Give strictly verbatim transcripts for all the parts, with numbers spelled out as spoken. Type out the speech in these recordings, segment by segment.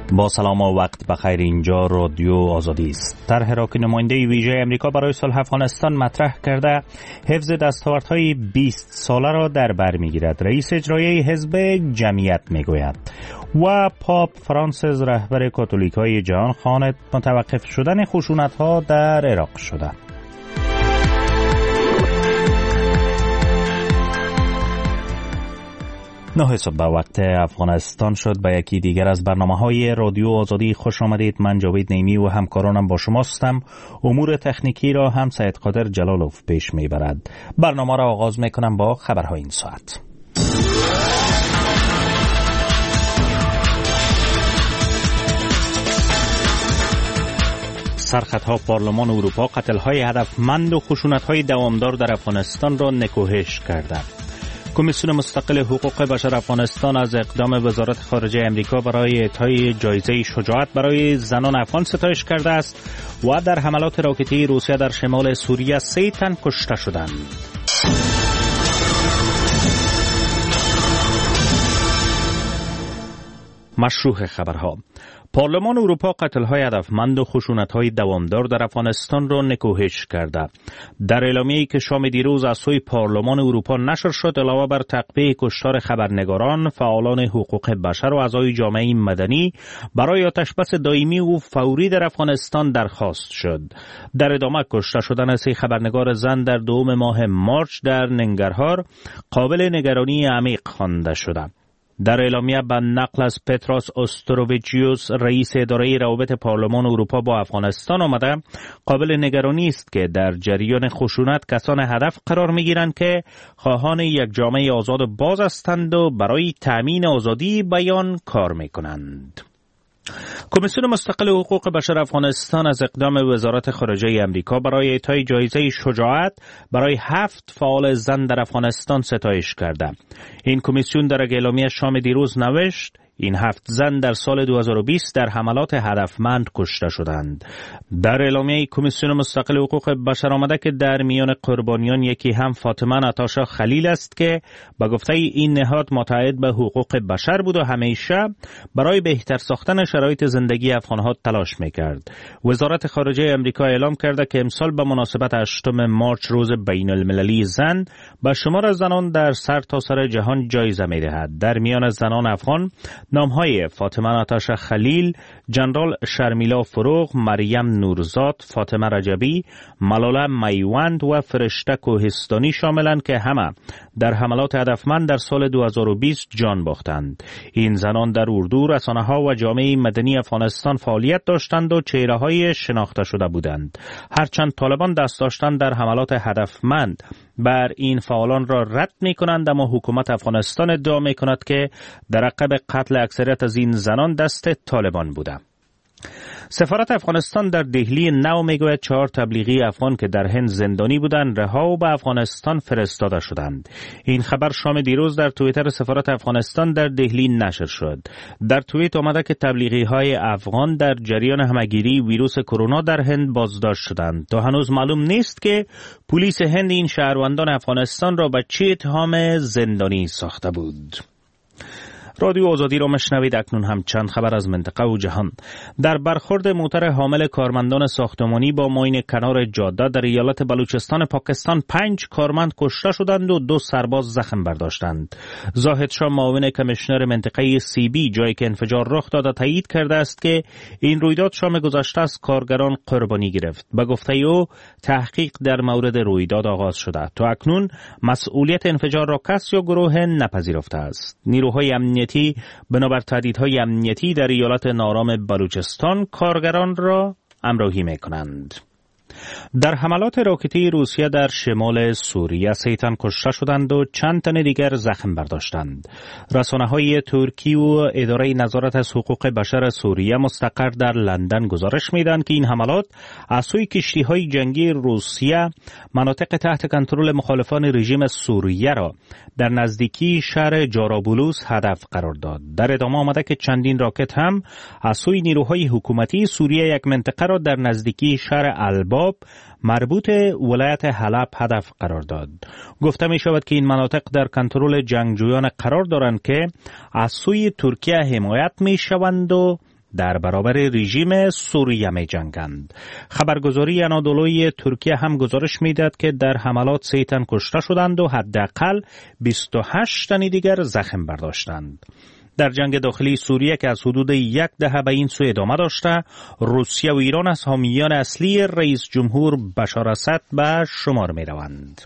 با سلام و وقت بخیر. اینجا رادیو آزادی است. طرح را که نماینده ویژه امریکا برای صلح افغانستان مطرح کرده حفظ دستاوردهای بیست ساله را در بر میگیرد. رئیس اجرایی حزب جمعیت میگوید و پاپ فرانسیس رهبر کاتولیکای جهان خواهد متوقف شدن خشونت‌ها در عراق شده. نه صبح وقت افغانستان شد. به یکی دیگر از برنامه‌های رادیو آزادی خوش آمدید. من جاوید نیمی و همکارانم با شماستم. امور تکنیکی را هم سید قادر جلالوف پیش میبرد. برنامه را آغاز میکنم با خبرهای این ساعت. سرخطها پارلمان اروپا قتل‌های هدفمند و خشونت‌های دوامدار در افغانستان را نکوهش کرده. کمیسیون مستقل حقوق بشر افغانستان از اقدام وزارت خارجه امریکا برای اعطای جایزه شجاعت برای زنان افغان ستایش کرده است و در حملات راکتی روسیه در شمال سوریه سه تن کشته شدند. مشروع خبرها. پارلمان اروپا قتل‌های هدفمند و خشونت‌های دوامدار در افغانستان را نکوهش کرده. در اعلامیه‌ای که شام دیروز از سوی پارلمان اروپا نشر شد، علاوه بر تعقیب کشتار خبرنگاران، فعالان حقوق بشر و اعضای جامعه مدنی برای آتشبس دائمی و فوری در افغانستان درخواست شد. در ادامه کشته شدن سه خبرنگار زن در دوم ماه مارچ در ننگرهار قابل نگرانی عمیق خوانده شده. در اعلامیه به نقل از پتراس استروویچیوس رئیس اداره روابط پارلمان اروپا با افغانستان آمده، قابل نگرانی است که در جریان خشونت کسان هدف قرار می‌گیرند که خواهان یک جامعه آزاد و باز هستند و برای تأمین آزادی بیان کار می‌کنند. کمیسیون مستقل حقوق بشر افغانستان از اقدام وزارت خارجه امریکا برای اعطای جایزه شجاعت برای هفت فعال زن در افغانستان ستایش کرده. این کمیسیون در اعلامیه شام دیروز نوشت این هفت زن در سال دو هزار و بیست در حملات هدفمند کشته شدند. در اعلامیه کمیسیون مستقل حقوق بشر آمده که در میان قربانیان یکی هم فاطمه ناتاشا خلیل است که به گفته این نهاد متعهد به حقوق بشر بود و همیشه برای بهتر ساختن شرایط زندگی افغانها تلاش میکرد. وزارت خارجه امریکا اعلام کرده که امسال به مناسبت هشتم مارچ روز بین المللی زن به شمار زنان در سرتاسر جهان جایزه میدهد. در میان زنان افغان نامهای فاطمه ناتاشا خلیل، جنرال شرمیلا فروغ، مریم نورزاد، فاطمه رجبی، ملاله میوند و فرشته کوهستانی شاملند که همه در حملات هدفمند در سال دو هزار و بیست جان باختند. این زنان در اردو، رسانه‌ها و جامعه مدنی افغانستان فعالیت داشتند و چهره‌های شناخته شده بودند. هرچند طالبان دست داشتند در حملات هدفمند بر این فعالان را رد می‌کنند، اما حکومت افغانستان ادعا می‌کند که در عقب قتل اکثریت از این زنان دست طالبان بوده. سفارت افغانستان در دهلی نو میگوید چهار تبلیغی افغان که در هند زندانی بودند رها و به افغانستان فرستاده شدند. این خبر شام دیروز در توییتر سفارت افغانستان در دهلی نشر شد. در توییت آمده که تبلیغی های افغان در جریان همگیری ویروس کرونا در هند بازداشت شدند. تا هنوز معلوم نیست که پلیس هند این شهروندان افغانستان را به چه اتهام زندانی ساخته بود. رادیو آزادی را مشنوید. اکنون هم چند خبر از منطقه و جهان. در برخورد موتر حامل کارمندان ساختمانی با ماین کنار جاده در ایالت بلوچستان پاکستان پنج کارمند کشته شدند و دو سرباز زخم برداشتند. زاهد شاه معاون کمیشنر منطقه سی بی جایی که انفجار رخ داده تایید کرده است که این رویداد شام گذشته از کارگران قربانی گرفت. به گفته او تحقیق در مورد رویداد آغاز شده. تا اکنون مسئولیت انفجار را کس یا گروه نپذیرفته است. نیروهای امنیتی بنابر تهدیدهای امنیتی در ایالت نارام بلوچستان کارگران را همراهی می‌کنند. در حملات راکتی روسیه در شمال سوریه سه تن کشته شدند و چند تن دیگر زخم برداشتند. رسانه‌های ترکی و اداره نظارت از حقوق بشر سوریه مستقر در لندن گزارش می‌دهند که این حملات از سوی کشتی‌های جنگی روسیه مناطق تحت کنترل مخالفان رژیم سوریه را در نزدیکی شهر جارابولوس هدف قرار داد. در ادامه آمده که چندین راکت هم از سوی نیروهای حکومتی سوریه یک منطقه را در نزدیکی شهر الباب مربوط ولایت حلب هدف قرار داد. گفته می شود که این مناطق در کنترل جنگجویان قرار دارند که از سوی ترکیه حمایت می شوند و در برابر رژیم سوریه می جنگند. خبرگزاری انادولوی ترکیه هم گزارش میداد که در حملات سه تن کشته شدند و حداقل بیست و هشت تن دیگر زخم برداشتند. در جنگ داخلی سوریه که از حدود یک دهه به این سو ادامه داشته، روسیه و ایران از حامیان اصلی رئیس جمهور بشار اسد به شمار می روند.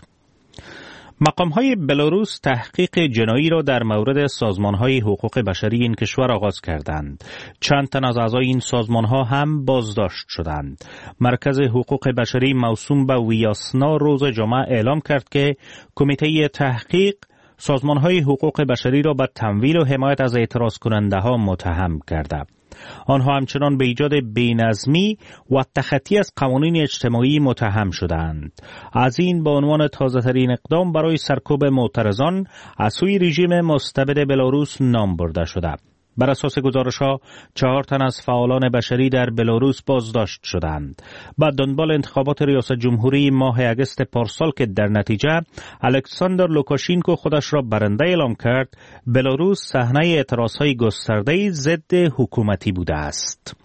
مقام‌های بلاروس تحقیق جنایی را در مورد سازمان‌های حقوق بشری این کشور آغاز کردند. چند تن از اعضای این سازمان‌ها هم بازداشت شدند. مرکز حقوق بشری موسوم به ویاسنا روز جمعه اعلام کرد که کمیته تحقیق سازمان‌های حقوق بشری را به تمویل و حمایت از اعتراض کننده‌ها متهم کرده. آنها همچنان به ایجاد بی‌نظمی و تخطی از قوانین اجتماعی متهم شدند. از این به عنوان تازه‌ترین اقدام برای سرکوب معترضان از سوی رژیم مستبد بلاروس نام برده شده. بر اساس گزارش‌ها چهار تن از فعالان بشری در بلاروس بازداشت شدند. بعد دنبال انتخابات ریاست جمهوری ماه اگست پارسال که در نتیجه الکساندر لوکاشینکو خودش را برنده اعلام کرد، بلاروس صحنه اعتراض‌های گسترده ضد حکومتی بوده است.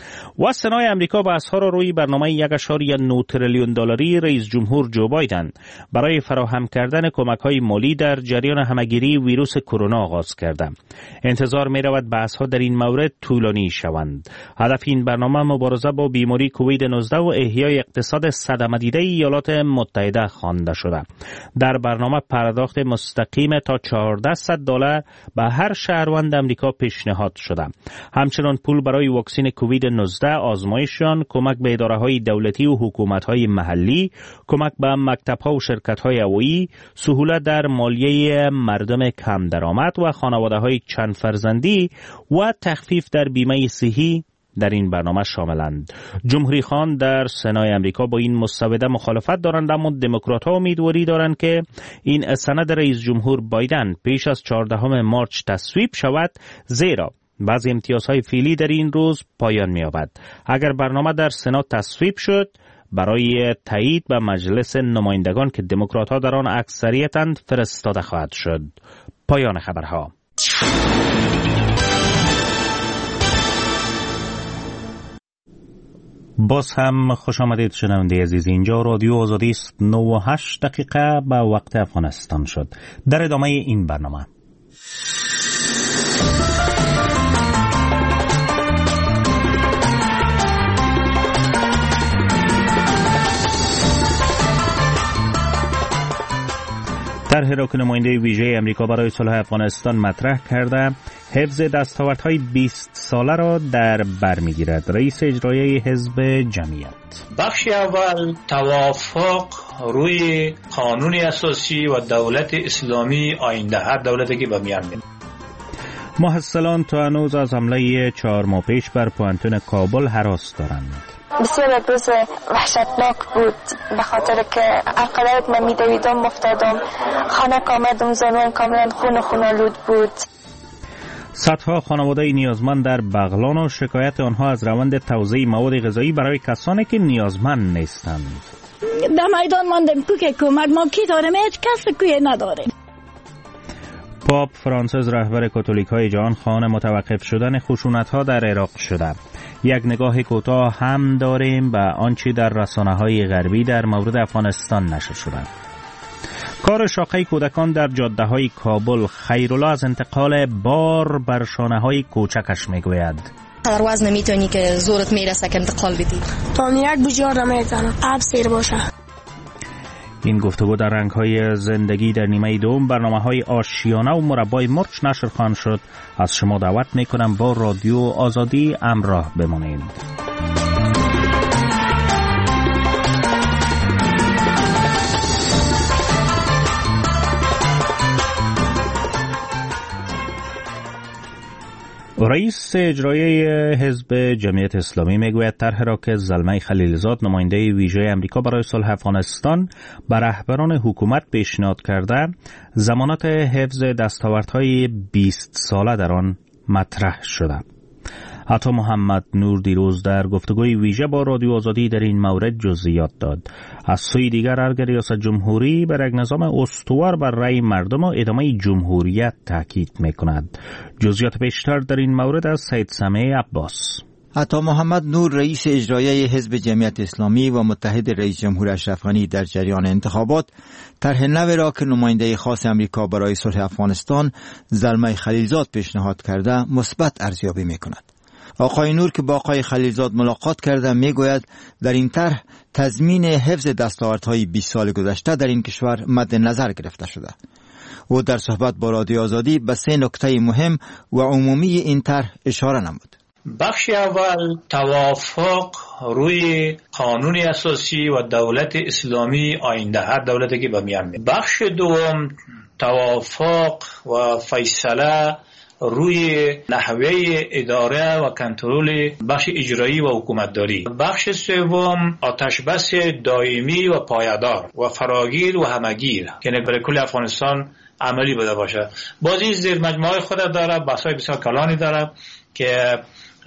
و سنای امریکا بحث‌ها را روی برنامه یک و نه تریلیون دلاری رئیس جمهور جو بایدن برای فراهم کردن کمک‌های مالی در جریان همه‌گیری ویروس کرونا آغاز کرده. انتظار می‌رود بحث‌ها در این مورد طولانی شوند. هدف این برنامه مبارزه با بیماری کووید نوزده و احیای اقتصاد صدمه دیده ایالات متحده خوانده شده. در برنامه پرداخت مستقیم تا چهارصد دلار به هر شهروند امریکا پیشنهاد شده. همچنین پول برای واکسن کووید نوزده، آزمایشان، کمک به اداره‌های دولتی و حکومت‌های محلی، کمک به مکتب‌ها و شرکت‌های هوایی، سهولت در مالیه مردم کم درآمد و خانواده‌های چند فرزندی و تخفیف در بیمه صحی در این برنامه شاملند. جمهوری خان در سنای امریکا با این مسوده مخالفت دارند، اما دموکرات‌ها امیدواری دارند که این سند رئیس جمهور بایدن پیش از چهاردهم مارچ تصویب شود، زیرا بعضی امتیازهای فعلی در این روز پایان می‌یابد. اگر برنامه در سنا تصویب شد، برای تایید به مجلس نمایندگان که دموکرات‌ها در آن اکثریتند فرستاده خواهد شد. پایان خبرها. باز هم خوش آمدید شنونده عزیز. اینجا رادیو آزادی است. نه و هشت دقیقه به وقت افغانستان شد. در ادامه این برنامه طرح را که نماینده ویژه امریکا برای صلح افغانستان مطرح کرده، حفظ دستاوردهای بیست ساله را در بر می‌گیرد. رئیس اجرایی حزب جمعیت: بخش اول توافق روی قانون اساسی و دولت اسلامی آینده، هر دولتی که به میان میاد. محصلان تا هنوز از حمله چهار ماه پیش بر پوانتون کابل هراس دارند. بسیار روز وحشتناک بود، به خاطر که عقلت من میدویدم مفتادم، خانه آمدم زنوان کاملا خون خونالود بود. صدها خانواده نیازمند در بغلان و شکایت آنها از روند توزیع مواد غذایی برای کسانی که نیازمند نیستند. در میدان ماندیم که کمک ما کی داریم، هیچ کس کوی نداریم. پاپ فرانسیس رهبر کاتولیک‌های جهان خواهان متوقف شدن خشونت‌ها در عراق شده. یک نگاه کوتاه هم داریم به آنچه در رسانه‌های غربی در مورد افغانستان نشر شده. کار شاخه کودکان در جاده‌های کابل. خیرالله از انتقال بار بر شانه‌های کوچکش میگوید. هر وزن نمیتونی که زورت میرسه که انتقال بدی. تا یک بجار نمیتونم آب سیر باشه. این گفتگو در رنگ‌های زندگی در نیمه دوم برنامه‌های آشیانه و مربای مرچ نشر خواهد شد. از شما دعوت می‌کنم با رادیو آزادی همراه بمانید. رئیس اجرایی حزب جمعیت اسلامی میگوید طرح را که زلمه خلیلزاد نماینده ویژه امریکا برای صلح افغانستان به رهبران حکومت پیشنهاد کرده، ضمانت حفظ دستاوردهای بیست ساله در آن مطرح شده. عطا محمد نور دیروز در گفتگوی ویژه با رادیو آزادی در این مورد جزئیات داد. از سوی دیگر ارگ ریاست جمهوری بر یک نظام استوار بر رأی مردم و ادامه جمهوریت تاکید می‌کند. جزئیات بیشتر در این مورد از سید سمیع عباس. عطا محمد نور رئیس اجرایی حزب جمعیت اسلامی و متحد رئیس جمهور اشرف غنی در جریان انتخابات طرح نو را که نماینده خاص امریکا برای صلح افغانستان زلمه خلیلزاد پیشنهاد کرده مثبت ارزیابی می‌کند. آقای نور که با آقای خلیلزاد ملاقات کرده میگوید در این طرح تضمین حفظ دستاوردهای بیست سال گذشته در این کشور مد نظر گرفته شده. او در صحبت با رادیو آزادی به سه نکته مهم و عمومی این طرح اشاره نمود. بخش اول توافق روی قانون اساسی و دولت اسلامی آینده، هر دولتی که به میان میاد. بخش دوم توافق و فیصله روی نحوه اداره و کنترل بخش اجرایی و حکومتداری. بخش سوم آتش بس دائمی و پایدار و فراگیر و همگیر که برای کل افغانستان عملی بوده باشه. بازی زیر مجموعه خود داره، بحث‌های بسیار کلانی داره که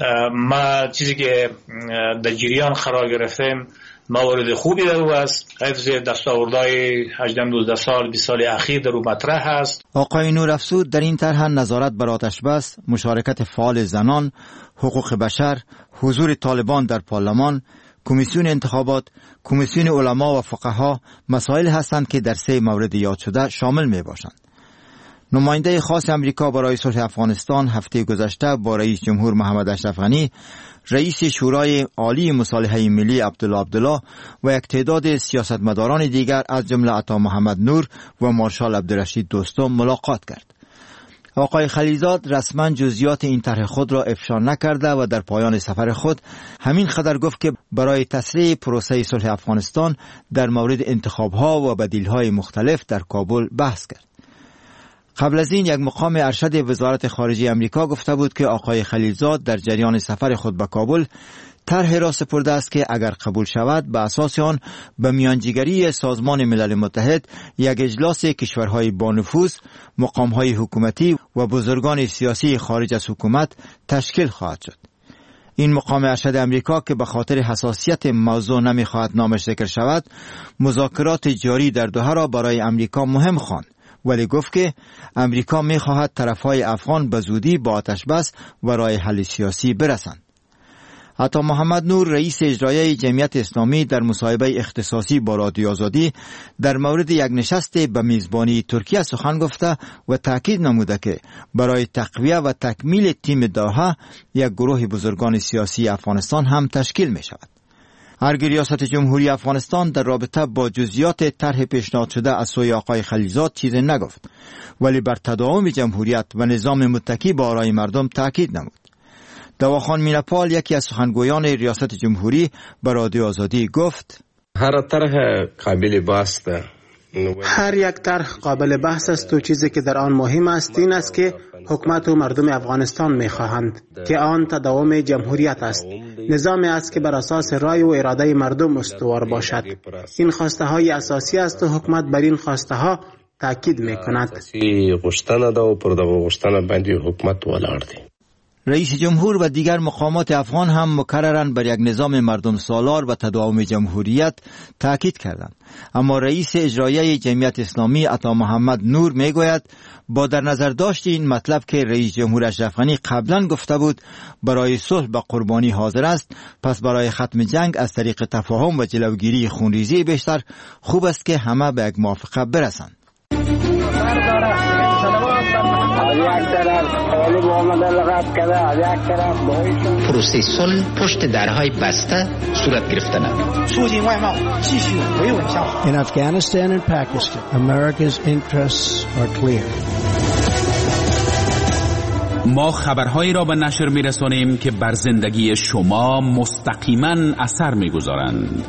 ما چیزی که در جریان قرار گرفتیم موارد خوبی در او است. حفظ دستاوردهای هجده نوزده سال بیست سال اخیر در او مطرح است. آقای نور افزود در این طرح نظارت بر آتش بس، مشارکت فعال زنان، حقوق بشر، حضور طالبان در پارلمان، کمیسیون انتخابات، کمیسیون علما و فقها مسائل هستند که در سه مورد یاد شده شامل می باشند. نماینده خاص امریکا برای صلح افغانستان هفته گذشته با رئیس جمهور محمد اشرف غنی، رئیس شورای عالی مصالحه ملی عبدالله عبدالله و یک تعداد سیاستمداران دیگر از جمله عطا محمد نور و مارشال عبدالرشید دوستم ملاقات کرد. آقای خلیلزاد رسما جزئیات این طرح خود را افشا نکرده و در پایان سفر خود همین قدر گفت که برای تسریع پروسه صلح افغانستان در مورد انتخاب‌ها و بدیل‌های مختلف در کابل بحث کرد. قبل از این یک مقام ارشد وزارت خارجه امریکا گفته بود که آقای خلیلزاد در جریان سفر خود به کابل طرح را سپرده است که اگر قبول شود به اساس آن به میانجیگری سازمان ملل متحد یک اجلاس کشورهای با نفوذ، مقامهای حکومتی و بزرگان سیاسی خارج از حکومت تشکیل خواهد شد. این مقام ارشد امریکا که به خاطر حساسیت موضوع نمیخواهد نامش ذکر شود، مذاکرات جاری در دوحه را برای امریکا مهم خواند، ولی گفت که امریکا میخواهد طرفهای افغان به زودی با آتش بس و راه حل سیاسی برسند. عطا محمد نور رئیس اجرایی جمعیت اسلامی در مصاحبه اختصاصی با رادیو آزادی در مورد یک نشست به میزبانی ترکیه سخن گفته و تاکید نموده که برای تقویه و تکمیل تیم دوحه یک گروه بزرگان سیاسی افغانستان هم تشکیل می شود. ارگ ریاست جمهوری افغانستان در رابطه با جزئیات طرح پیشنهاد شده از سوی آقای خلیلزاد چیزی نگفت، ولی بر تداوم جمهوریت و نظام متکی به آرای مردم تاکید نمود. دواخان مینپال یکی از سخنگویان ریاست جمهوری به رادیو آزادی گفت: هر طرح قابل بحث ده. هر یک طرح قابل بحث است و چیزی که در آن مهم است این است که حکومت و مردم افغانستان می‌خواهند که آن تداوم جمهوریت است، نظامی است که بر اساس رای و اراده مردم استوار باشد. این خواسته های اساسی است و حکومت بر این خواسته ها تاکید می‌کند. غوښتنه ده او پر دغه غوښتنه باندې حکومت ولاړ دی. رئیس جمهور و دیگر مقامات افغان هم مکرراً بر یک نظام مردم سالار و تداوم جمهوریت تاکید کردند، اما رئیس اجرایی جمعیت اسلامی عطا محمد نور میگوید با در نظر داشت این مطلب که رئیس جمهور اشرف غنی قبلا گفته بود برای صلح به قربانی حاضر است، پس برای ختم جنگ از طریق تفاهم و جلوگیری خونریزی بیشتر خوب است که همه به یک موافقه برسند. پروسه صلح پشت درهای بسته صورت گرفتن. In Afghanistan and Pakistan, America's interests are clear. ما خبرهایی را به نشر می‌رسانیم که بر زندگی شما مستقیما اثر می‌گذارند.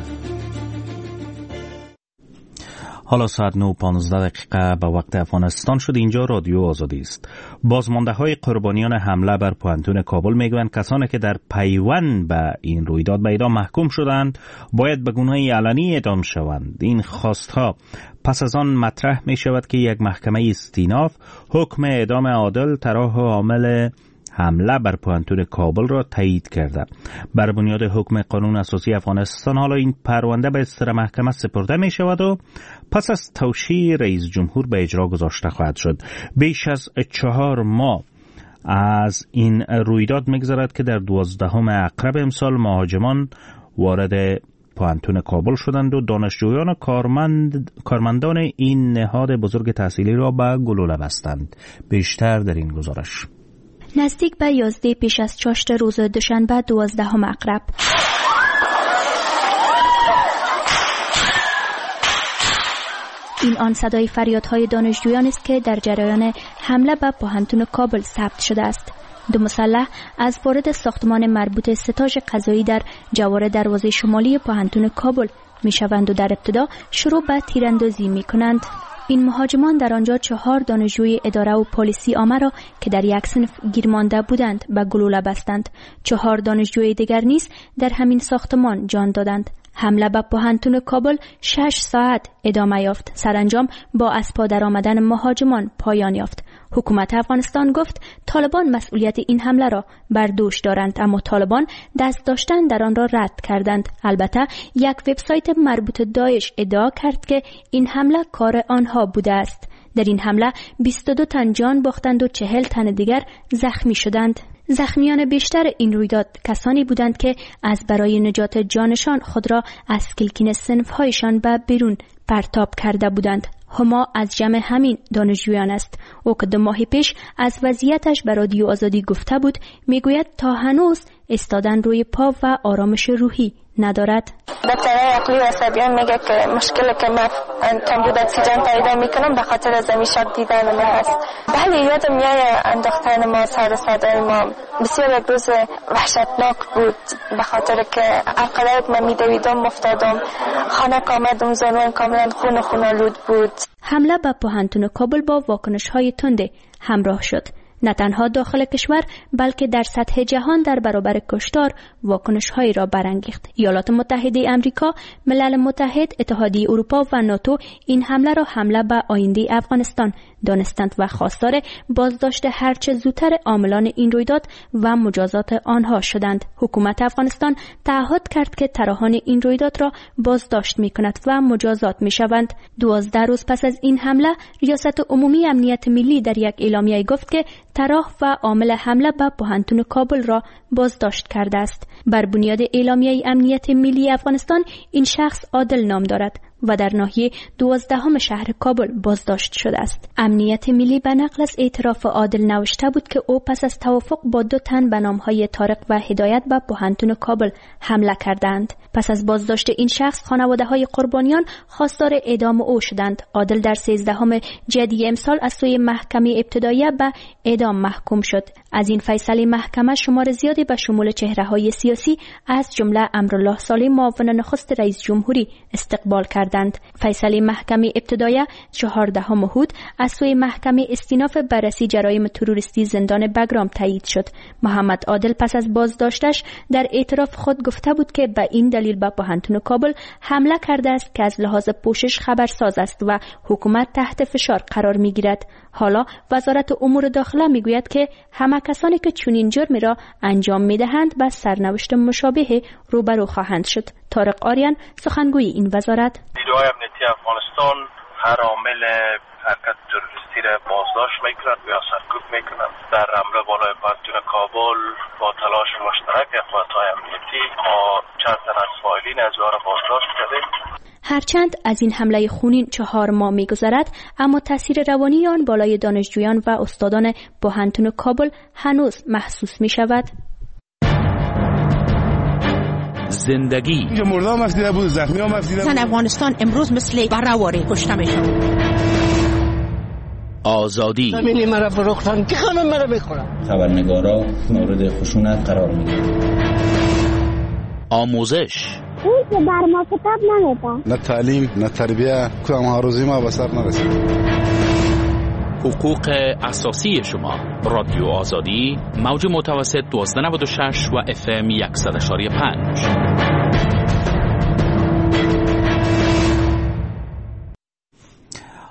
حالا ساعت نه و پانزده دقیقه به وقت افغانستان شد. اینجا رادیو آزادی است. بازمانده های قربانیان حمله بر پوهنتون کابل میگویند کسانی که در پیوند به این رویداد به اعدام محکوم شدند باید به گونه‌ای علنی اعدام شوند. این خواستها پس از آن مطرح می شود که یک محکمه استیناف حکم اعدام عادل طرح عامل حمله بر پوهنتون کابل را تایید کرده. بر بنیاد حکم قانون اساسی افغانستان حالا این پرونده به استر محکمه سپرده می شود و پس از توشیح رئیس جمهور به اجرا گذاشته خواهد شد. بیش از چهار ماه از این رویداد می‌گذرد که در دوازدهم اکتبر امسال مهاجمان وارد پوهنتون کابل شدند و دانشجویان و کارمند کارمندان این نهاد بزرگ تحصیلی را به گلوله بستند. بیشتر در این گزارش. نزدیک به یازده پیش از چاشت روز دوشنبه دوازدهم اکتبر این آن صدای فریادهای دانشجویان است که در جریان حمله به پوهنتون کابل ثبت شده است. دو مسلح از وارد ساختمان مربوط ستاژ قضایی در جوار دروازه شمالی پوهنتون کابل می شوند و در ابتدا شروع به تیراندازی می کنند. این مهاجمان در آنجا چهار دانشجوی اداره و پلیسی عامه را که در یک صنف گیر مانده بودند به گلوله بستند. چهار دانشجوی دیگر نیز در همین ساختمان جان دادند. حمله به پوهنتون کابل شش ساعت ادامه یافت. سرانجام با از پا در آمدن مهاجمان پایان یافت. حکومت افغانستان گفت طالبان مسئولیت این حمله را بر دوش دارند، اما طالبان دست داشتن در آن را رد کردند. البته یک وبسایت مربوط داعش ادعا کرد که این حمله کار آنها بوده است. در این حمله بیست و دو تن جان باختند و چهل تن دیگر زخمی شدند. زخمیان بیشتر این رویداد کسانی بودند که از برای نجات جانشان خود را از کلکین صنف‌هایشان به بیرون پرتاب کرده بودند. هما از جمع همین دانشجویان است. او که دو ماه پیش از وضعیتش به رادیو آزادی گفته بود، میگوید تا هنوز ایستادن روی پا و آرامش روحی ندارد. دکترای عقلی و عصبیان میگه که مشکلی که من کمبود اکسیژن پیدا میکنم به خاطر از این شاک دیدن من هست. بله یادم میاد انداختن ما سر صدای ما بسیار یک روز وحشتناک بود، به خاطر که عقلایت من میدویدم افتادم، خانه آمدم زنوان کاملا خون خون آلود بود. حمله به پوهنتون کابل با واکنش های تند همراه شد. نه تنها داخل کشور بلکه در سطح جهان در برابر کشتار واکنش‌هایی را برانگیخت. ایالات متحده آمریکا، ملل متحد، اتحادیه اروپا و ناتو این حمله را حمله به آینده افغانستان دانستند و خواستار بازداشت هرچه زودتر عاملان این رویداد و مجازات آنها شدند. حکومت افغانستان تعهد کرد که طراحان این رویداد را بازداشت می‌کند و مجازات می‌شوند. دوازده روز پس از این حمله، ریاست عمومی امنیت ملی در یک اعلامیه گفت که طراح و عامل حمله به پوهنتون کابل را بازداشت کرده است. بر بنیاد اعلامیه امنیت ملی افغانستان این شخص عادل نام دارد و در ناحیه دوازدهم شهر کابل بازداشت شده است. امنیت ملی به نقل از اعتراف عادل نوشته بود که او پس از توافق با دو تن به نامهای طارق و هدایت به پوهنتون کابل حمله کردند. پس از بازداشت این شخص خانواده‌های قربانیان خواستار اعدام او شدند. عادل در سیزدهم جدی امسال از سوی محکمه ابتداییه به اعدام محکوم شد. از این فیصله محکمه شمار زیادی به شمول چهره‌های سیاسی از جمله امرالله صالح معاون نخست رئیس جمهوری استقبال کردند. فیصله محکمه ابتداییه چهاردهم هود از سوی محکمه استیناف بررسی جرایم تروریستی زندان بگرام تایید شد. محمد عادل پس از بازداشتش در اعتراف خود گفته بود که به این دلیل به پوهنتون کابل حمله کرده است که از لحاظ پوشش خبرساز است و حکومت تحت فشار قرار می‌گیرد. حالا وزارت امور داخله میگوید که همه کسانی که چنین جرمی را انجام میدهند با سرنوشت مشابه روبرو خواهند شد. طارق آریان سخنگوی این وزارت: نیروهای امنیتی افغانستان هر عامل حرکت تروریستی را بازداشت میکنند یا سرکوب میکنند. در حمله بالای پوهنتون کابل با تلاش مشترک قوت‌های امنیتی ما چند تن از فاعلین از را بازداشت کردیم. هرچند از این حمله خونین چهار ماه می‌گذرد، اما تاثیر روانی آن بالای دانشجویان و استادان پوهنتون کابل هنوز محسوس می‌شود. زندگی اینجا مرده هم افدیده بود، زخمی هم افدیده بود. زن افغانستان امروز مثل برهواری کشته میشن. آزادی زمینی مرا فروختن که خانم مرا بخورم. خبرنگارا مورد خشونت قرار میگیرن. آموزش اون که بر ما کتاب نمیده. نه تعلیم نه تربیه، کدام ها روزی ما به سر نرسید. حقوق اساسی شما. رادیو آزادی، موج متوسط دوازده نود و شش و اف ام صد و پنج.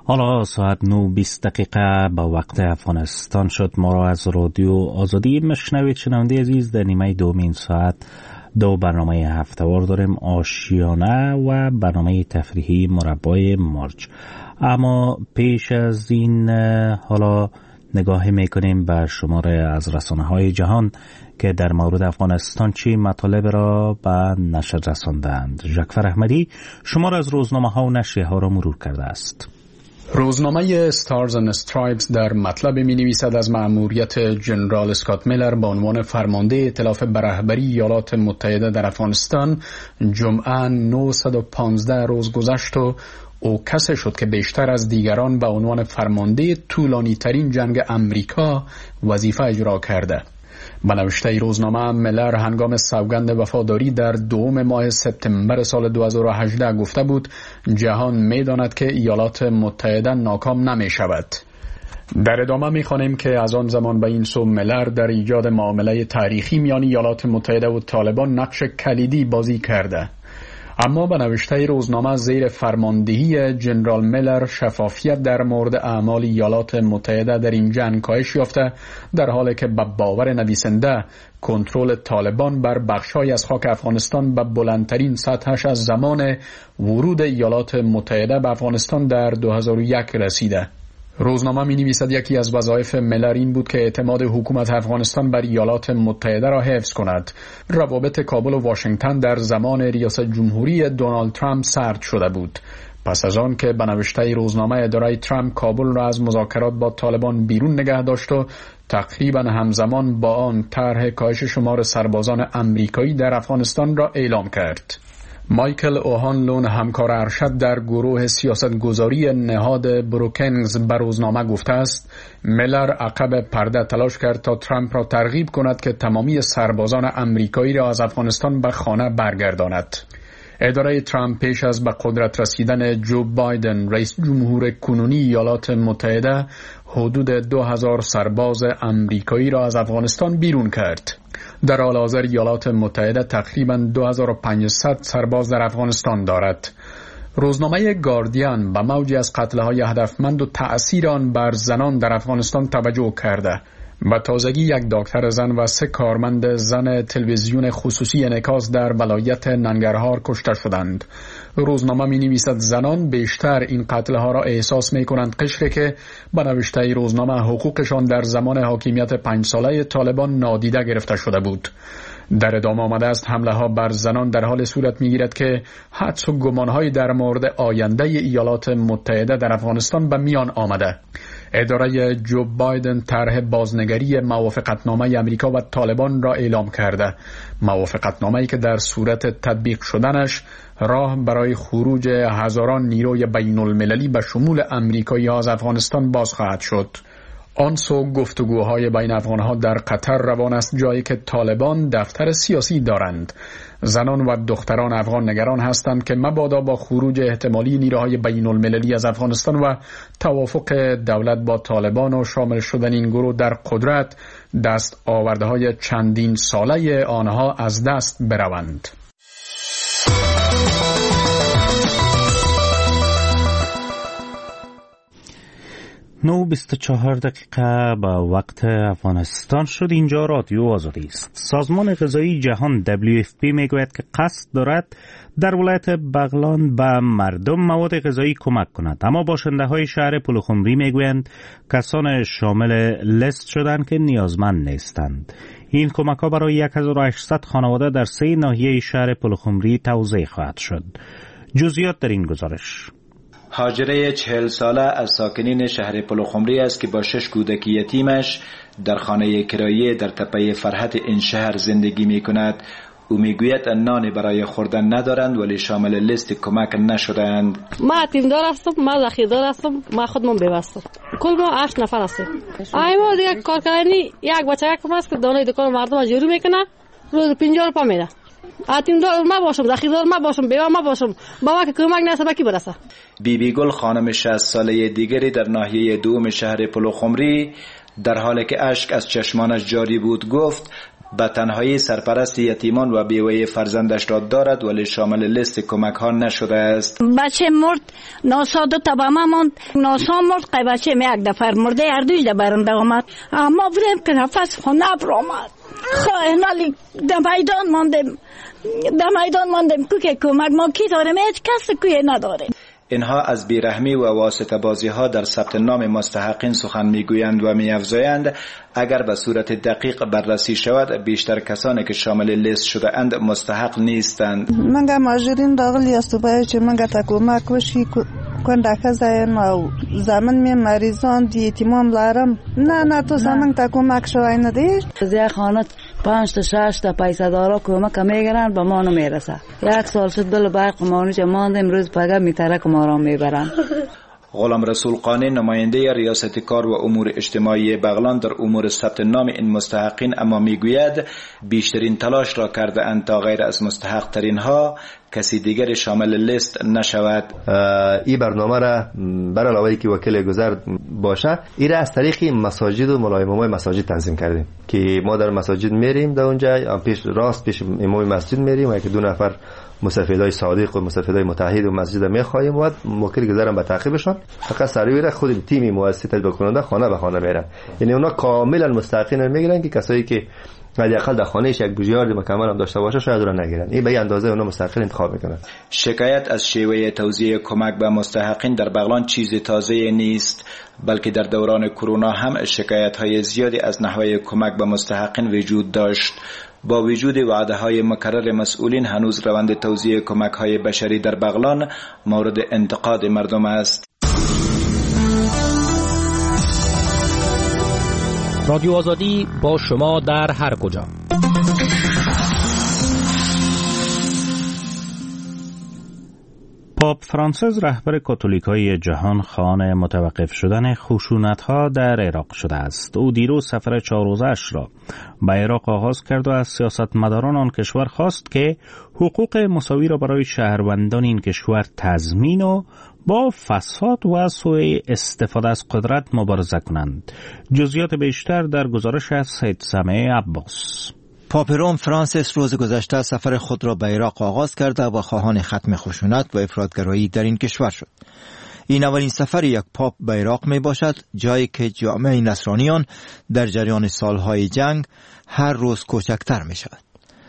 حالا ساعت نه بیست دقیقه با وقت افغانستان شد. ما را از رادیو آزادی مشنوید. شنونده عزیز، در نیمه دومین ساعت دو برنامه هفته‌وار داریم، آشیانه و برنامه تفریحی مربای مارج. اما پیش از این حالا نگاهی میکنیم به شماره از رسانه‌های جهان که در مورد افغانستان چی مطالب را به نشر رساندند. ژاکفر احمدی شماره از روزنامه‌ها و نشریه‌ها را مرور کرده است. روزنامه ستارز اند استرایپس در مطلب می نویسد از مأموریت جنرال اسکات میلر به عنوان فرمانده ائتلاف به رهبری ایالات متحده در افغانستان جمعه نهصد و پانزده روز گذشت و او کسی شد که بیشتر از دیگران به عنوان فرمانده طولانی ترین جنگ امریکا وظیفه اجرا کرده. به نوشته روزنامه، میلر هنگام سوگند وفاداری در دوم ماه سپتامبر سال دو هزار و هجده گفته بود جهان می‌داند که ایالات متحده ناکام نمی شود. در ادامه می‌خوانیم که از آن زمان به این سو میلر در ایجاد معامله تاریخی میان ایالات متحده و طالبان نقش کلیدی بازی کرده. اما به نوشته روزنامه، زیر فرماندهی جنرال میلر شفافیت در مورد اعمال ایالات متحده در این جنگ کاهش یافته، در حالی که به باور نویسنده کنترل طالبان بر بخش‌های از خاک افغانستان به بلندترین سطحش از زمان ورود ایالات متحده به افغانستان در دو هزار و یک رسیده. روزنامه می نویسد یکی از وظایف میلر این بود که اعتماد حکومت افغانستان بر ایالات متحده را حفظ کند. روابط کابل و واشنگتن در زمان ریاست جمهوری دونالد ترامپ سرد شده بود. پس از آن که به نوشته روزنامه اداره ترامپ کابل را از مذاکرات با طالبان بیرون نگه داشت و تقریبا همزمان با آن طرح کاهش شمار سربازان امریکایی در افغانستان را اعلام کرد. مایکل اوهانلون، همکار ارشد در گروه سیاستگذاری نهاد بروکنز، به روزنامه گفته است میلر عقب پرده تلاش کرد تا ترامپ را ترغیب کند که تمامی سربازان امریکایی را از افغانستان به خانه برگرداند. اداره ترامپ پیش از به قدرت رسیدن جو بایدن رئیس جمهور کنونی ایالات متحده حدود دو هزار سرباز امریکایی را از افغانستان بیرون کرد. در حال حاضر ایالات متحده تقریباً دو هزار و پانصد سرباز در افغانستان دارد. روزنامه گاردین به موجی از قتل‌های هدفمند و تأثیر آن بر زنان در افغانستان توجه کرده. به تازگی یک دکتر زن و سه کارمند زن تلویزیون خصوصی انعکاس در ولایت ننگرهار کشته شدند. روزنامه می نویسد زنان بیشتر این قتل‌ها را احساس می کنند قشری که به نوشته روزنامه حقوقشان در زمان حاکمیت پنج ساله طالبان نادیده گرفته شده بود. در ادامه آمده است حمله ها بر زنان در حال صورت می گیرد که حدس و گمان‌های در مورد آینده ایالات متحده در افغانستان به میان آمده. اداره جو بایدن طرح بازنگری موافقتنامه امریکا و طالبان را اعلام کرده. موافقتنامه‌ای که در صورت تطبیق شدنش راه برای خروج هزاران نیروی بین المللی به شمول امریکایی از افغانستان باز خواهد شد. آن سو گفتگوهای بین افغانها در قطر روان است، جایی که طالبان دفتر سیاسی دارند. زنان و دختران افغان نگران هستند که مبادا با خروج احتمالی نیروهای بین المللی از افغانستان و توافق دولت با طالبان و شامل شدن این گروه در قدرت، دست آوردهای چندین ساله آنها از دست بروند. نه بیست و چهار دقیقه با وقت افغانستان شد. اینجا رادیو آزادی است. سازمان غذایی جهان دبلیو اف پی میگوید که قصد دارد در ولایت بغلان به مردم مواد غذایی کمک کند، اما باشنده های شهر پلخمری میگویند کسان شامل لیست شدند که نیازمند نیستند. این کمک ها برای هزار و هشتصد خانواده در سه ناحیه شهر پلخمری توزیع خواهد شد. جزئیات در این گزارش. هاجره چهل ساله از ساکنین شهر پلخمری است که با شش کودک یتیمش در خانه کرایه در تپه فرحت این شهر زندگی می کند. او می گوید نان برای خوردن ندارند ولی شامل لیست کمک نشدند. ما یتیمدار هستم، ما ذخیردار هستم، ما خودمون بیوستم. کل ما هشت نفر هستیم. ایما دیگه کار کردنی یک بچه یک است که دانه دکان مردم جوری میکنه، روز پنجاه روپیه میده. اتیمدار ما باشم، ذخیردار ما باشم، بیوه ما باشم، بابا که کمک نشه با کی برسه. بیبی گل خانم شصت ساله دیگری در ناحیه دوم شهر پلخمری در حالی که اشک از چشمانش جاری بود گفت به تنهایی سرپرست یتیمان و بیوه فرزندش را دارد ولی شامل لیست کمک ها نشده است. بچه مرد ناسا دو تا با ما ماند، ناسا مرد قی بچه می یک دفر مرده هر دوش ده برنده آمد، اما بریم که نفس خونه برآمد. خواهنالی در میدان ماندیم، در میدان ماندیم که کمک ما کی داریم؟ هیچ کس که نداره. اینها از بیرحمی و واسطه بازی ها در ثبت نام مستحقین سخن میگویند و میافزایند اگر به صورت دقیق بررسی شود بیشتر کسانی که شامل لیست شده اند مستحق نیستند. منگه ماجرین داغلی است و باید چه منگه تا کمک وشی کنده زایم و زمان می مریضان دیتیمام لارم نه نه تو زمان تا کمک شوی ندیش زی خانه پنج تا شش تا پیسه دارا کمک میگیرن به ما نمیرسه. یک سال شد دل برق مانوش مانده امروز پگه میتره که ما را میبرن. غلام رسول قانی نماینده ریاست کار و امور اجتماعی بغلان در امور ثبت نام این مستحقین اما میگوید بیشترین تلاش را کرده اند تا غیر از مستحق ترین ها کسی دیگر شامل لیست نشود. این برنامه را بر علاوه که وکیل گذر باشه این را از طریق مساجد و ملایمای مساجد تنظیم کردیم که ما در مساجد میریم، در اونجا پیش راست پیش امام مسجد میریم و که دو نفر مستفیدای صادق و مستفیدای متحد و مسجد میخوایم و وکیل گذرم به تعقیبشون فقط سروی را خود تیم مؤسسه تجربه کننده خانه به خانه میرن. یعنی اونا کاملا مستحقین میگیرن که کسایی که حداقل در خانهش یک بوجیارد مکمل هم داشته باشه شاید را نگیرن. این به این اندازه اونا مستحقین انتخاب میکنن. شکایت از شیوه توزیع کمک به مستحقین در بغلان چیز تازه نیست، بلکه در دوران کرونا هم شکایت های زیادی از نحوه کمک به مستحقین وجود داشت. با وجود وعده های مکرر مسئولین هنوز روند توزیع کمک های بشری در بغلان مورد انتقاد مردم است. رادیو آزادی با شما در هر کجا. پاپ فرانسیس رهبر کاتولیکای جهان خواهان متوقف شدن خشونت‌ها در عراق شده است. او دیروز سفر چهار روزه‌اش را به عراق آغاز کرد و از سیاستمداران آن کشور خواست که حقوق مساوی را برای شهروندان این کشور تضمین و با فساد و سوء استفاده از قدرت مبارزه کنند. جزئیات بیشتر در گزارش از سید سمیع عباس. پاپ روم فرانسیس روز گذشته سفر خود را به عراق آغاز کرده و خواهان ختم خشونت و افراطگرایی در این کشور شد. این اولین سفر یک پاپ به عراق می باشد، جایی که جامعه نصرانیان در جریان سالهای جنگ هر روز کوچکتر می شود.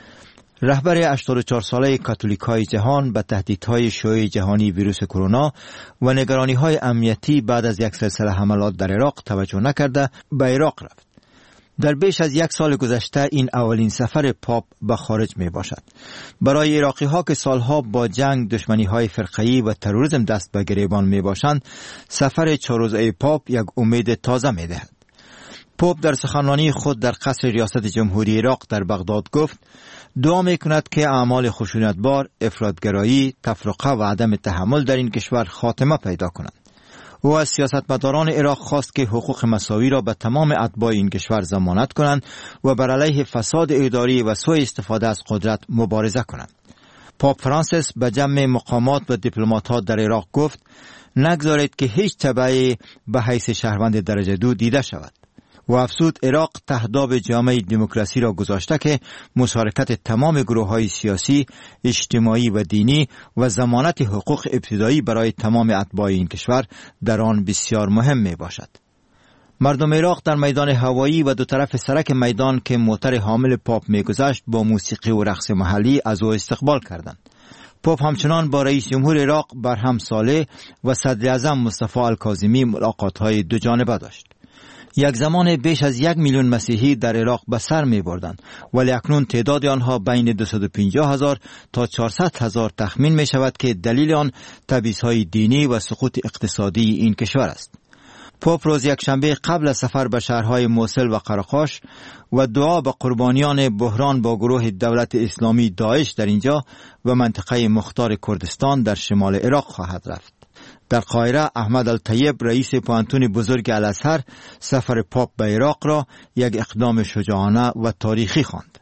رهبر هشتاد و چهار ساله کاتولیکای جهان به تهدیدهای شیوع جهانی ویروس کرونا و نگرانی‌های امنیتی بعد از یک سلسله حملات در عراق توجه نکرده به عراق رفت. در بیش از یک سال گذشته این اولین سفر پاپ به خارج می باشد. برای عراقی ها که سالها با جنگ، دشمنی های فرقه‌ای و تروریسم دست به گریبان می باشند، سفر چهار روزه پاپ یک امید تازه می دهد. پاپ در سخنرانی خود در قصر ریاست جمهوری عراق در بغداد گفت دعا می کند که اعمال خشونتبار، افراطگرایی، تفرقه و عدم تحمل در این کشور خاتمه پیدا کنند. او از سیاستمداران عراق خواست که حقوق مساوی را به تمام اتباع این کشور ضمانت کنند و بر علیه فساد اداری و سوء استفاده از قدرت مبارزه کنند. پاپ فرانسیس به جمع مقامات و دیپلمات‌ها در عراق گفت نگذارید که هیچ تبعی به حیث شهروند درجه دو دیده شود. و افزود عراق تهداب جامعه دموکراسی را گذاشته که مشارکت تمام گروه‌های سیاسی، اجتماعی و دینی و ضمانت حقوق ابتدایی برای تمام اتباع این کشور در آن بسیار مهم می باشد. مردم عراق در میدان هوایی و دو طرف سرک میدان که موتر حامل پاپ می‌گذشت با موسیقی و رقص محلی از او استقبال کردند. پاپ همچنان با رئیس جمهور عراق برهم صالح و صدر اعظم مصطفی الکاظمی ملاقات‌های دو جانبه داشت. یک زمان بیش از یک میلیون مسیحی در عراق به سر می بردند، ولی اکنون تعداد آنها بین دویست و پنجاه هزار تا چهارصد هزار تخمین می شود که دلیل آن تبعیض‌های دینی و سقوط اقتصادی این کشور است. پاپ روز یک شنبه قبل از سفر به شهرهای موصل و قرقاش و دعا به قربانیان بحران با گروه دولت اسلامی داعش در اینجا و منطقه مختار کردستان در شمال عراق خواهد رفت. در قاهره احمد الطیب رئیس پوهنتون بزرگ الازهر سفر پاپ به عراق را یک اقدام شجاعانه و تاریخی خواند.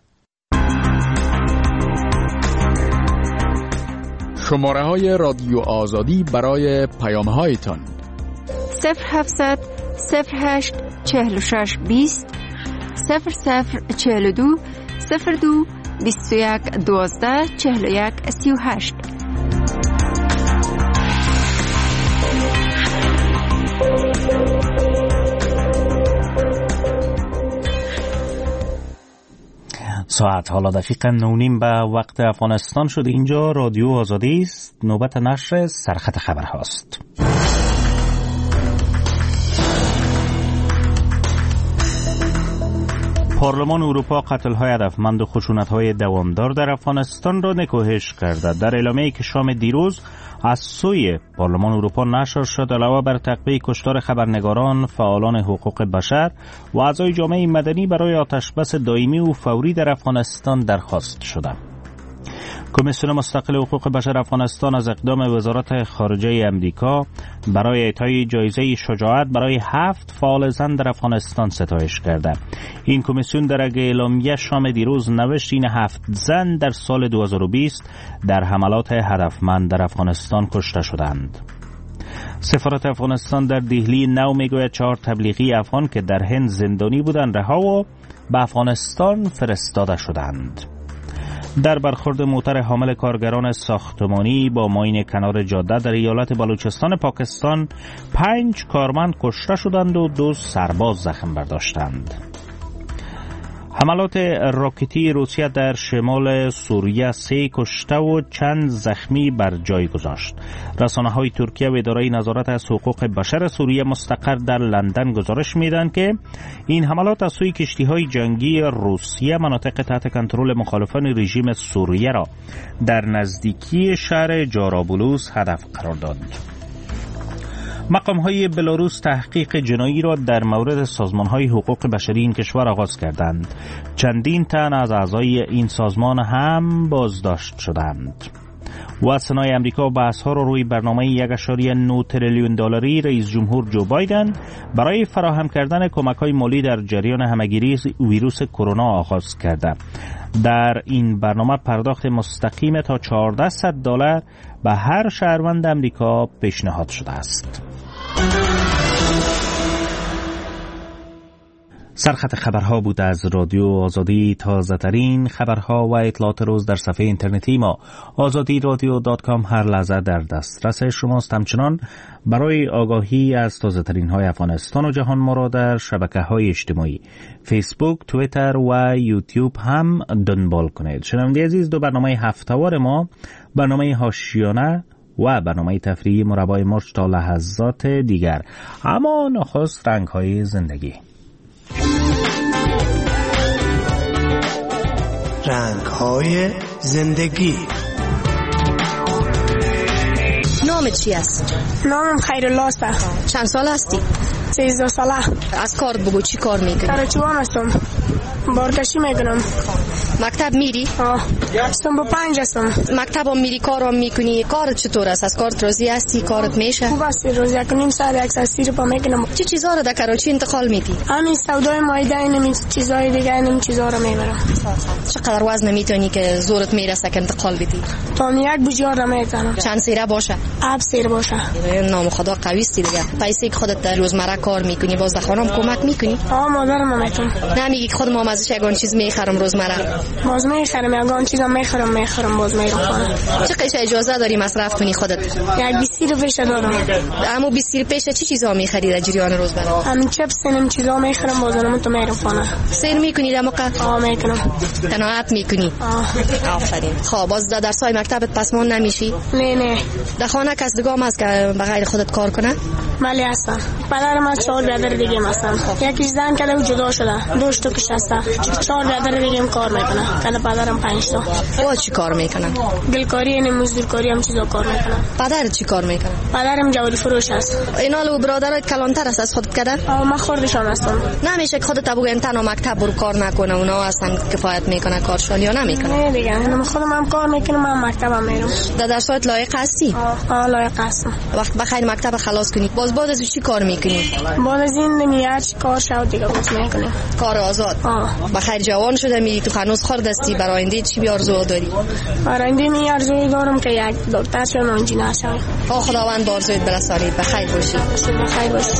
شماره های رادیو آزادی برای پیام هایتان صفر هفتصد صفر هشت چهل و شش بیست صفر صفر چهل و دو صفر دو بیست و یک دوازده چهل و یک سی و هشت. ساعت حالا دقیقا نونیم به وقت افغانستان شد. اینجا رادیو آزادی است. نوبت نشر سرخط خبر هاست. پارلمان اروپا قتل‌های هدفمند و خشونت‌های دوامدار در افغانستان را نکوهش کرده. در اعلامیه‌ای که شام دیروز از سوی پارلمان اروپا نشر شد، علاوه بر تعقیب کشتار خبرنگاران، فعالان حقوق بشر و اعضای جامعه مدنی برای آتشبس دائمی و فوری در افغانستان درخواست شده. کمیسیون مستقل حقوق بشر افغانستان از اقدام وزارت خارجه امریکا برای اعطای جایزه شجاعت برای هفت فعال زن در افغانستان ستایش کرده. این کمیسیون در یک اعلامیه شام دیروز نوشت این هفت زن در سال دو هزار و بیست در حملات هدفمند در افغانستان کشته شدند. سفارت افغانستان در دهلی نو میگوید چهار تبلیغی افغان که در هند زندانی بودند رها و به افغانستان فرستاده شدند. در برخورد موتر حامل کارگران ساختمانی با ماین کنار جاده در ایالت بلوچستان پاکستان پنج کارمند کشته شدند و دو سرباز زخم برداشتند. حملات راکتی روسیه در شمال سوریه سه کشته و چند زخمی بر جای گذاشت. رسانه‌های ترکیه و اداره نظارت از حقوق بشر سوریه مستقر در لندن گزارش میدن که این حملات از سوی کشتی‌های جنگی روسیه مناطق تحت کنترل مخالفان رژیم سوریه را در نزدیکی شهر جارابلوس هدف قرار داد. مقام‌های بلاروس تحقیق جنایی را در مورد سازمان‌های حقوق بشری این کشور آغاز کردند. چندین تن از اعضای این سازمان هم بازداشت شدند. و سنای امریکا بحث‌ها را روی برنامه یک ممیز نه تریلیون دلاری رئیس جمهور جو بایدن برای فراهم کردن کمک‌های مالی در جریان همه‌گیری ویروس کرونا آغاز کرده. در این برنامه پرداخت مستقیم تا چهارصد دلار به هر شهروند امریکا پیشنهاد شده است. سرخط خبرها بود از رادیو آزادی. تازه ترین خبرها و اطلاعات روز در صفحه اینترنتی ما آزادی رادیو دات کام هر لحظه در دسترس شماست. همچنان برای آگاهی از تازه ترین های افغانستان و جهان ما را در شبکه های اجتماعی فیسبوک، توییتر و یوتیوب هم دنبال کنید. شنونده عزیز، دو برنامه هفته‌وار ما، برنامه حاشیانه و برنامه تفریحی مربای مرچ تا لحظات دیگر. اما نخست رنگ های زندگی. رنگ های زندگی. نامت چی است؟ نامم خیرالله است. چند سال هستی؟ سیزده ساله. از کارت بگو، چی کار میکنی؟ کارچوان هستم، بارکشی میکنم. مکتب میری؟ آه، هستم با پنج هستم. مکتب هم میری، کار هم میکنی. کارت چطور است؟ از کارت راضی هستی؟ کارت میشه؟ خوب است، راضی کنیم. ساعت یک ساعت سیر پا میکنم. چه چیزا رو در کراچی انتقال میدی؟ همین سودای مایده، اینم چیزای دیگه، اینم چیزا رو میبرم. چقدر وزن میتونی که زورت میرسه که انتقال بدی؟ تا یک بوجار رو میکنم. چند سیره باشه؟ اب سیر باشه. نام خدا قوی است دیگه. پیسه که خودت در روزمره کار میکنی، باز در خانم کمک میکنی؟ آه، مادرم میکنم. نمیگی که خود ما ازش یگان چیز میخرم روزمره؟ باز میخرم، یگان چیزا میخرم میخرم باز میرم خانه. چه قیشه اجازه داری مصرف کنی خودت؟ یک بیست رو پیش دارم. اما بیست رو پیش چه چیزا میخری در جریان روزمره؟ همین چپس اینم چیزا میخرم بازارم تو میرم خانه. سیر میکنی در موقع؟ آه میکنم. قناعت میکنی؟ آه. آفرین. خب باز در درسای مکتبت پسمان نمیشی؟ نه نه. در خانه کس دیگه هم هست که بغیر خودت کار کنه؟ بله هستن. پدرم از چهار برادر دیگه هستن. یکی زن کله و جدا شده. دو تا کش هستن. چهار برادر دیگه هم کار میکنه. کله پدرم پنج تا. او چی کار میکنن؟ گلکاری و مزدورکاری هم چیزا کار میکنن. پدرت چی کار میکنه؟ پدرم جواری فروش است. اینا لو برادرت کلانتر است از خودت کده؟ آه، من خوردشان هستم. نمیشه که خودت بگو این تنها مکتب برو کار نکنه، اونا اصلا کفایت میکنه کارشون یا نمیکنه؟ نه دیگه، من خودم هم کار میکنم، من مکتبم میرم. در درسات لایق هستی؟ آه, آه لایق هستم. وقت بخیر مکتب خلاص کنی باز بعد از چی کار میکنی؟ بعد از این نمیاد کار شاید دیگه باز میکنم. کار آزاد. آه. بخیر جوان شده میری تو هنوز خرد هستی، برای آینده چی بی آرزو داری؟ برای آینده می آرزوی دارم که یک دکتر شم، انجینیر شم. آه خداوند به آرزویت برسانید. بخیر باشی. بخیر باشی.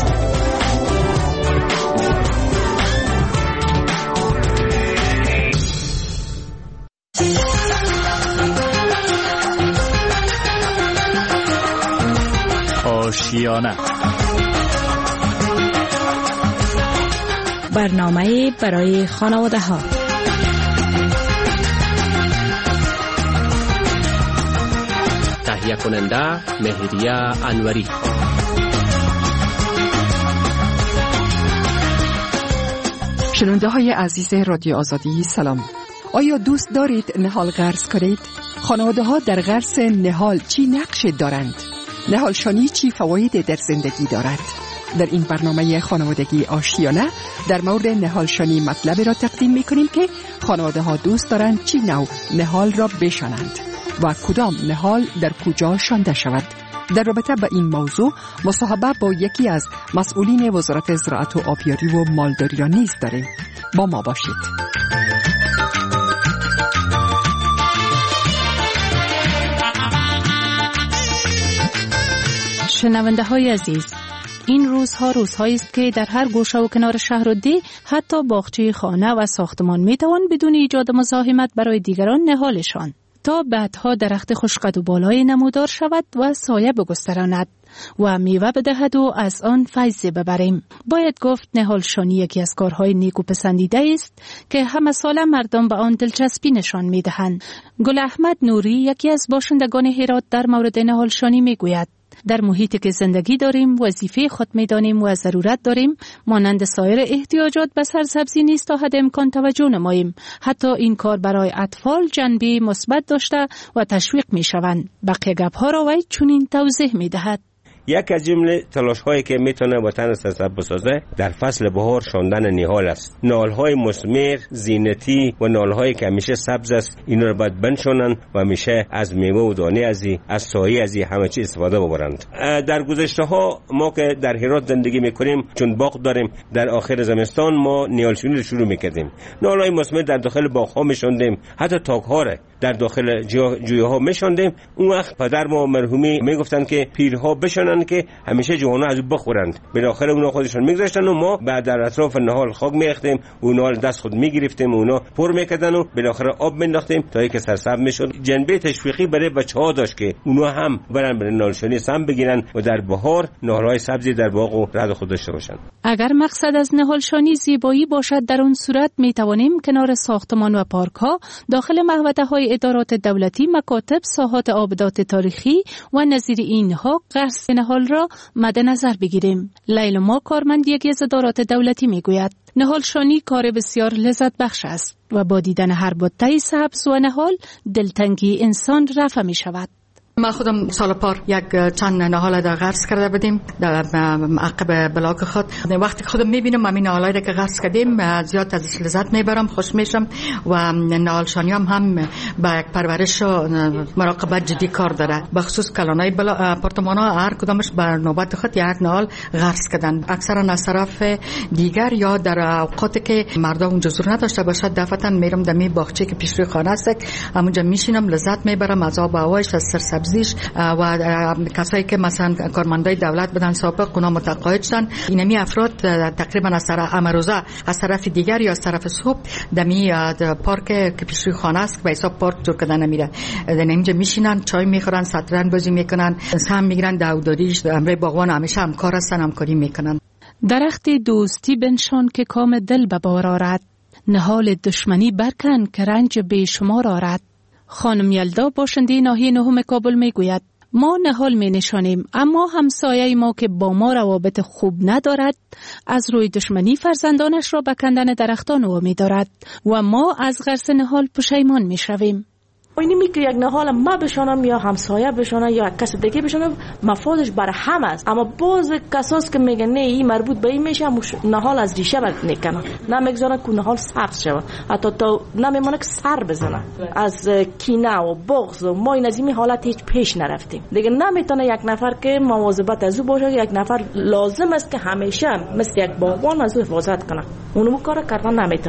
آشیانه، برنامه برای خانواده ها. تهیه کننده مهریه انوری. شنونده های عزیز رادیو آزادی سلام. آیا دوست دارید نهال غرس کنید؟ خانواده ها در غرس نهال چی نقش دارند؟ نهال شانی چی فواید در زندگی دارد؟ در این برنامه خانوادگی آشیانه در مورد نهال شانی مطلبی را تقدیم می کنیم که خانواده ها دوست دارند چی نوع نهال را بشانند و کدام نهال در کجا شانده شود. در رابطه با این موضوع مصاحبه با یکی از مسئولین وزارت زراعت و آبیاری و مالداری را نیز داریم. با ما باشید. شنونده های عزیز، این روزها روزهایی است که در هر گوشه و کنار شهر و ده، حتی باغچه خانه و ساختمان می توان بدون ایجاد مزاحمت برای دیگران نهالشان تا بعدها درخت خوشقد و بالای نمودار شود و سایه بگستراند و میوه بدهد و از آن فیض ببریم. باید گفت نهال شانی یکی از کارهای نیک و پسندیده است که همه ساله مردم به آن دلچسپی نشان میدهند. گل احمد نوری یکی از باشندگان هرات در مورد نهال شانی میگوید: در محیطی که زندگی داریم وظیفه خود می‌دانیم و ضرورت داریم مانند سایر احتیاجات به سرسبزی نیز تا حد امکان توجه نماییم. حتی این کار برای اطفال جنبه مثبت داشته و تشویق می‌شوند. بقیه گپ‌ها را وی چنین توضیح می‌دهد: یک از جمله تلاش هایی که میتونه وطن سرسبز بسازه در فصل بهار شاندن نهال است. نهال های مثمر، زینتی و نهال هایی که همیشه سبز است، اینا رو باید بنشانن و همیشه از میوه و دانه ازی، از سایه ازی همه چیز استفاده ببرند. در گذشته ها ما که در هرات زندگی میکنیم چون باغ داریم، در آخر زمستان ما نهال شونی رو شروع میکردیم. نهال های مثمر در داخل باغ ها میشاندیم، حتی تاک ها رو در داخل جویه ها میشاندیم. اون وقت پدر ما مرحومی میگفتن که پیرها بشانن که همیشه جوانا از بخورند. بالاخره اونا خودشون میگذاشتن و ما بعد در اطراف نهال خاک میختیم، اونا دست خود میگرفتیم، اونا پر میکردن و بالاخره آب مینداختیم تا اینکه سرسبز میشد. جنبه تشویقی برای بچه‌ها داشت که اونا هم برن برای نهال شونی سم بگیرن و در بهار نهال‌های سبزی در باغ و رد خود داشته باشن. اگر مقصد از نهال شانی زیبایی باشد، در اون صورت میتوانیم کنار ساختمان و پارک ها، داخل محوطه‌های ادارات دولتی، مکاتب، ساحات آبدات تاریخی و نظیر اینها غرس نهال را مد نظر بگیریم. لیلا کارمند یکی از ادارات دولتی میگوید: نهال شانی کار بسیار لذت بخش است و با دیدن هر بوته سبز و نهال دلتنگی انسان رفع می شود. ما خودم سال پار یک چند نهال در غرس کرده بودیم در عقب بلاک خود. وقتی خودم میبینم همین نهالایی که غرس کردیم زیاد ازش لذت میبرم، خوش میشم و نهال شانی هم هم با یک پرورش و مراقبت جدی کار داره. به خصوص کلانای آپارتمان ها هر کدامش بر نوبت خود یک نهال غرس کردن. اکثرا از طرف دیگر یا در اوقاتی که مردم اونجا زور نداشته باشد دفعتا میرم در می باغچه که پیش روی خانه است، همونجا میشینم، لذت میبرم از آب و هوایش، از سرسبزی و کسایی که مثلا کارمندای دولت بودن سابق اونا متقاعد شدن. اینمی افراد تقریبا از طرف امروزه از طرف دیگر یا از طرف صبح دمی پارک که پیش روی خانه است به حساب پارک جور کردن نمیره، در اینجا میشینن، چای میخورن، شطرنج بازی میکنن، سهم میگیرن، داوداریش امر باغوان همیشه همکار هستن، همکاری میکنن. درخت دوستی بنشان که کام دل به بار آرد، نهال دشمنی برکن که رنج بی شمار آرد. خانم یلدا باشنده ناحیه نهم کابل میگوید: ما نهال می نشانیم، اما همسایه ما که با ما روابط خوب ندارد از روی دشمنی فرزندانش را به کندن درختان وامی دارد و ما از غرس نهال پشیمان می شویم. اینی می که یک نهال ما بشانم یا همسایه بشانم یا کس دیگه بشانم مفادش بر هم است، اما باز کساس که میگن نه این مربوط به این میشه نهال از ریشه بد میکنن، نمیگذارن که نهال سبز شود، حتی تا نمیمونه که سر بزنه از کینه و بغض و ما این از این حالت هیچ پیش نرفتیم دیگه. نمیتونه یک نفر که مواظبت از او باشه، یک نفر لازم است که همیشه مثل یک باغبان از او حفاظت کنه، اونو کار کردن نمیتونه.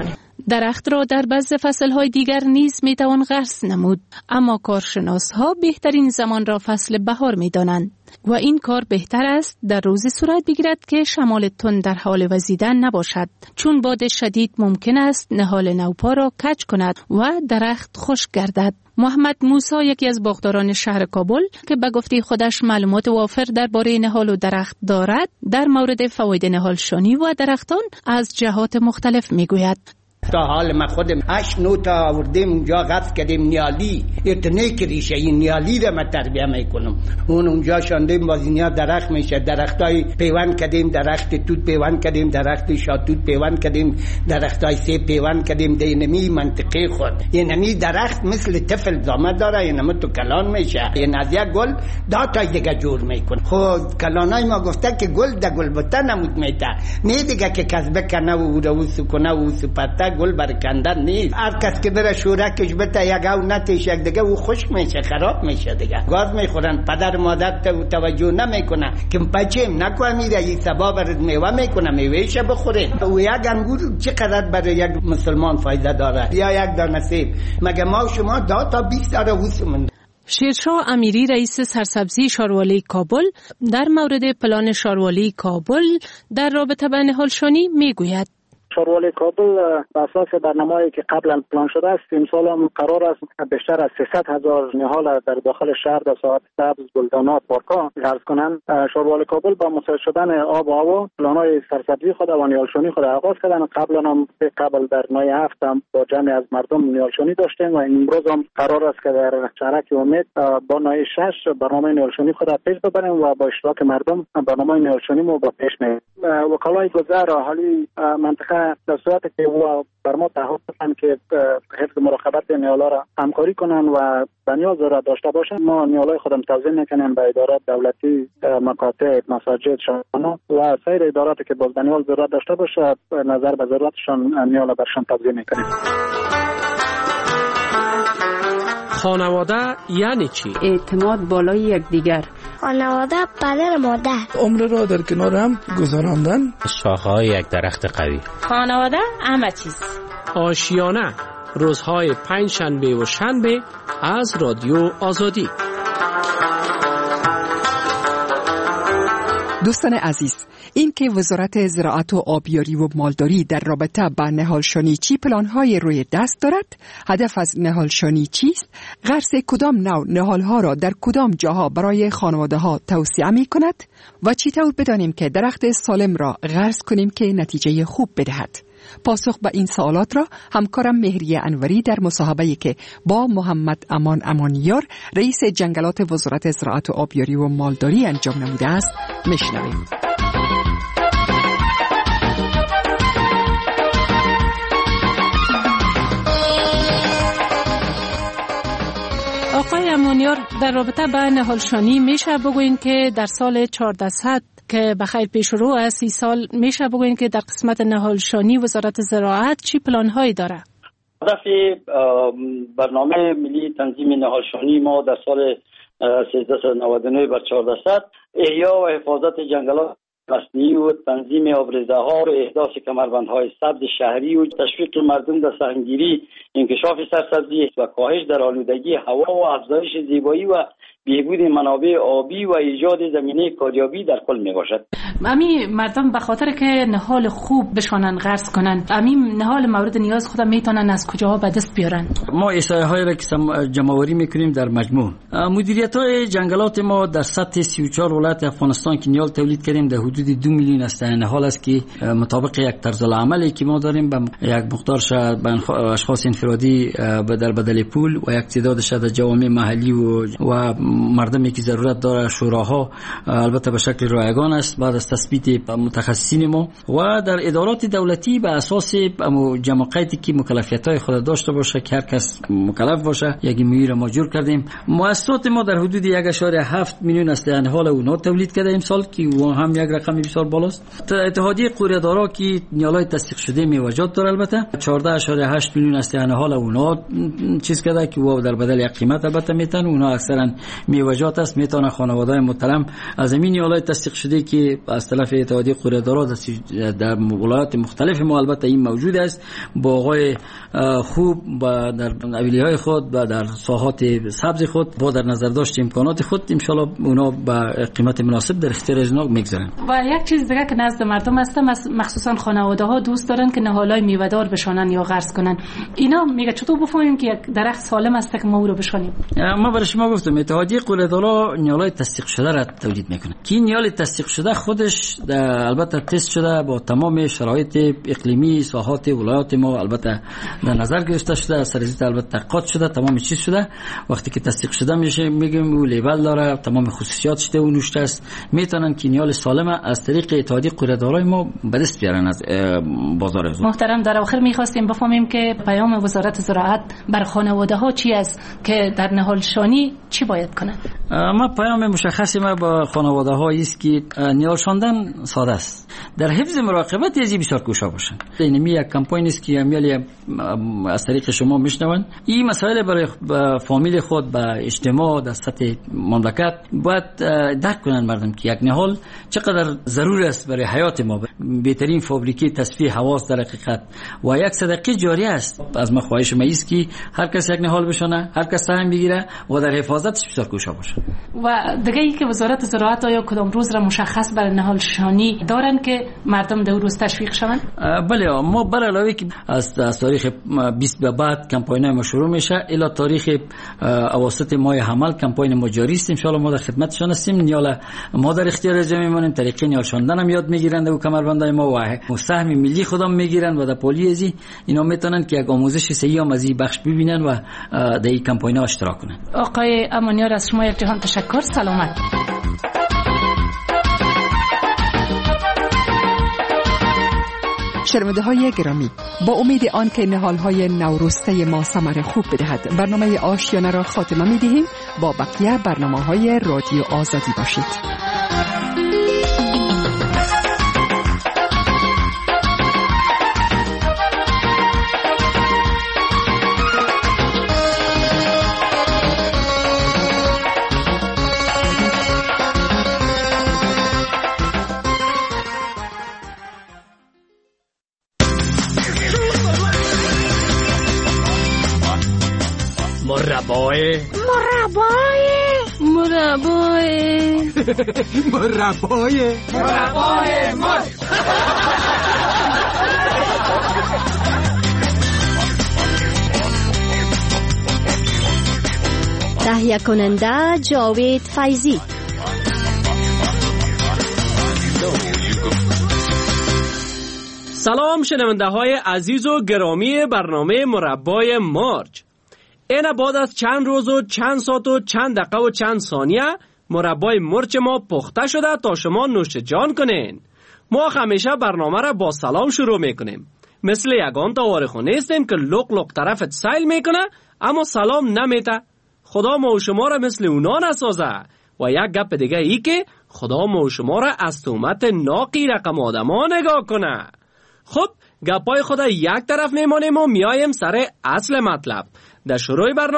درخت را در بعض فصلهای دیگر نیز می توان غرس نمود، اما کارشناسها بهترین زمان را فصل بهار می دانند و این کار بهتر است در روزی صورت بگیرد که شمال تند در حال وزیدن نباشد، چون باد شدید ممکن است نهال نوپا را کج کند و درخت خشک گردد. محمد موسی، یکی از باغداران شهر کابل که به گفته خودش معلومات وافر درباره نهال و درخت دارد، در مورد فواید نهالشانی و درختان از جهات مختلف میگوید. تا حال ما خودم هشت نو تا آوردیم اونجا غرس کردیم نیالی، اتنه که ریشه این نیالی را ما تربیه میکنم. اون اونجا شاندیم بازینیا درخت میشه، درختای پیوند کردیم، درخت توت پیوند کردیم، درخت شاتوت پیوند کردیم، درختای سیب پیوند کردیم. دینمی منطقه خود اینمی درخت مثل طفل زامه داره، اینم تو کلان میشه، این از یک گل دا تا دیگه جور میکنه. خب کلانای ما گفته که گل ده گل بوده نمود میته، نه دیگه که کسبه کنه و رو سکنه و سپته گل برکندن نیست. هر کس که بره شورکش بته یک او نتیش یک دیگه او خشک میشه، خراب میشه دیگه. گاز میخورن، پدر مادر توجه نمیکنه که بچه‌م نکو میره این سبا برد میوه میکنه، میوهش بخوره. و یک انگور چقدر برای یک مسلمان فایده داره یا یک دانه سیب؟ مگه ما شما دا تا بیست داره وسمون. شیرشاه امیری، رئیس سرسبزی شاروالی کابل، در مورد پلان شاروالی کابل در رابطه با نهالشانی میگوید. شاروالی کابل بر اساس برنامه‌ای که قبلا پلان شده است، امسال هم قرار است بیشتر از سیصد هزار نهال در داخل شهر در ساحات سبز، گلدانات، پارک‌ها غرس کنند. شاروالی کابل با مساعد شدن آب و هوا پلان‌های سرسبزی خود و نهالشانی خود آغاز کردن. قبلا هم قبل در نای هفت هم با جمعی از مردم نهالشانی داشتیم و امروز هم قرار است که در شهرک امید با نای شش برنامه نهالشانی خود پیش ببریم و با اشتراک مردم برنامه نهالشانی ما با پیش می‌بریم. وکلای گذر اهالی منطقه در صورتی که او بر ما تعهد دادن که حفظ مراقبت نیالا را همکاری کنن و به نیاز را داشته باشن، ما نیالای خودم توزیع میکنیم به ادارات دولتی، مکاتب، مساجد، شانه و سایر اداراتی که باز به نیال ضرورت داشته باشه نظر به ضرورتشان نیالا برشان توزیع میکنیم. خانواده یعنی چی؟ اعتماد بالای یکدیگر. خانواده پدر مادر. عمر را در کنار هم گذراندن. شاخه‌های یک درخت قوی. خانواده همه چیز. آشیانه، روزهای پنج شنبه و شنبه از رادیو آزادی. دوستان عزیز، این که وزارت زراعت و آبیاری و مالداری در رابطه با نهالشانی چی پلان‌های روی دست دارد، هدف از نهالشانی چیست، غرس کدام نوع نهال‌ها را در کدام جاها برای خانواده‌ها توصیه می‌کند و چطور بدانیم که درخت سالم را غرس کنیم که نتیجه خوب بدهد. پاسخ به این سوالات را همکارم مهریه انوری در مصاحبه‌ای که با محمد امان امانیار، رئیس جنگلات وزارت زراعت و آبیاری و مالداری انجام نموده است میشنویم. آقای امانیار، در رابطه با نهالشانی میشه بگوین که در سال چهاردهصد که بخیر پیش رو است، سی سال میشه بگوین که در قسمت نهالشانی وزارت زراعت چی پلان‌هایی داره؟ هدف برنامه ملی تنظیم نهالشانی ما در سال سیزده صد و نود و نه بر چهاردهصد احیا و حفاظت جنگلات مصنوعی و تنظیم آبریزه‌ها و احداث کمربندهای سبز شهری و تشویق مردم در سهمگیری، انکشاف سرسبزی و کاهش در آلودگی هوا و افزایش زیبایی و بهبود منابع آبی و ایجاد زمینه کاریابی در کل می باشد. امی مردم به خاطر که نهال خوب بشانن غرس کنن، امی نهال مورد نیاز خودم میتونن از کجاها به دست بیارن؟ ما احصایه هایی را که جمع‌آوری میکنیم در مجموع مدیریت های جنگلات ما در سطح سی و چهار ولایت افغانستان که نیال تولید کردیم در حدود دو میلیون است. نهال است که مطابق یک طرز العملی که ما داریم به یک مقدارش به اشخاص انفرادی بدل بدل پول و یک تعدادش در جوامع محلی و, و مردمی که ضرورت داره شوراها، البته به شکل رایگان است بعد از تثبیت متخصصین ما و در ادارات دولتی به اساس جمع قیدی که مکلفیت‌های خود داشته باشه که هر کس مکلف باشه یک میر ما جور کردیم. مؤسسات ما در حدود یک و هفت میلیون است یعنی حال اونا تولید کرده امسال که و هم یک رقم بسیار بالاست. اتحادیه قوریه‌دارا که نیالای تصدیق شده میوجات داره البته چهارده و هشت میلیون است یعنی حال اونا چیز کرده که و در بدل یک قیمت البته میتن اونا اکثرا میوه‌جات است، میتونه خانواده‌های محترم از این نیالای تصدیق شده که از طرف اتحادیه قوریه‌دارا در ولایات مختلف ما البته این موجود است، باغ‌های خوب و در اولیه‌های خود و در ساحات سبز خود با در نظر داشت امکانات خود ان شاء الله اونا با قیمت مناسب در اختیار از اونا میگذارن. و یک چیز دیگه که نزد مردم است، مخصوصا خانواده‌ها دوست دارن که نهالای میوه‌دار بشونن یا غرس کنن. اینا میگه چطور بفهمیم که یک درخت سالم است که ما او رو بشونیم؟ ما برای شما گفتم اتحادیه قوریه‌دارا نیالای تصدیق شده را تولید میکنه که این نیال تصدیق شده خودش البته تست شده با تمام شرایط اقلیمی ساحات ولایات ما البته در نظر گرفته شده، سرزیت البته تحقیقات شده، تمام چیز شده. وقتی که تصدیق شده میشه میگیم او لیبل داره، تمام خصوصیاتش ده و نوشته است، میتونن که نیال سالم از طریق اتحادیه قوریه‌دارای ما به دست بیارن از بازار. محترم در آخر میخواستیم بفهمیم که پیام وزارت زراعت بر خانواده ها چی است که در نهالشانی چی باید کنن؟ ما پیام مشخصی ما با خانواده ها است که نیال شاندن ساده است، در حفظ مراقبت یزی بسیار کوشا باشن. این می یک کمپاین است که امیالی از طریق شما میشنون. این مسائل برای فامیل خود با اجتماع در سطح مملکت باید درک کنن مردم که یک نهال چقدر ضروری است برای حیات ما. بهترین فابریکه تصفیه هوا در حقیقت و یک صدقه جاری است. از ما خواهش ما است که هر کس یک نهال بشونه، هر کس سهم بگیره و در حفاظتش بسیار کوشا باشه. و دیگه ای که وزارت زراعت آیا کدام روز را مشخص برای نهال شانی دارن که مردم در روز تشویق شوند؟ بله، ما بر علاوه که از, از تاریخ بیست به بعد کمپاین ما شروع میشه الی تاریخ اواسط ماه حمل کمپاین ما جاری است. ان شاء الله ما در خدمتشان هستیم. نیال ما در اختیار جمعی میمونیم، طریق نیال شاندن هم یاد میگیرند و کمربندای ما و سهم ملی خودم میگیرن و در پلیزی اینا میتونن که یک آموزش صحیح هم از این بخش ببینن و در این کمپاین ها اشتراک کنن. آقای امانیار از شما یک جهان تشکر. سلامت. شنونده های گرامی، با امید آن که نهال های نورسته ما ثمر خوب بدهد برنامه آشیانه را خاتمه می دهیم. با بقیه برنامه های رادیو آزادی باشید. مربای مربای مربای مربای مربای مرد. تهیه کننده جاوید فیضی. سلام شنونده های عزیز و گرامی برنامه مربای مارج. این بعد از چند روز و چند ساعت و چند دقیقه و چند ثانیه مربای مرچ ما پخته شده تا شما نوش جان کنین. ما همیشه برنامه را با سلام شروع میکنیم. مثل یگان تاوارخو نیستیم که لق لق طرفت سیل میکنه اما سلام نمیته. خدا ما و شما را مثل اونا نسازه. و یک گپ دیگه ای که خدا ما و شما را از تهمت ناقی رقم آدما نگاه کنه. خب گپای خدا یک طرف میمانیم و میایم سر اصل مطلب. در شروع برنامه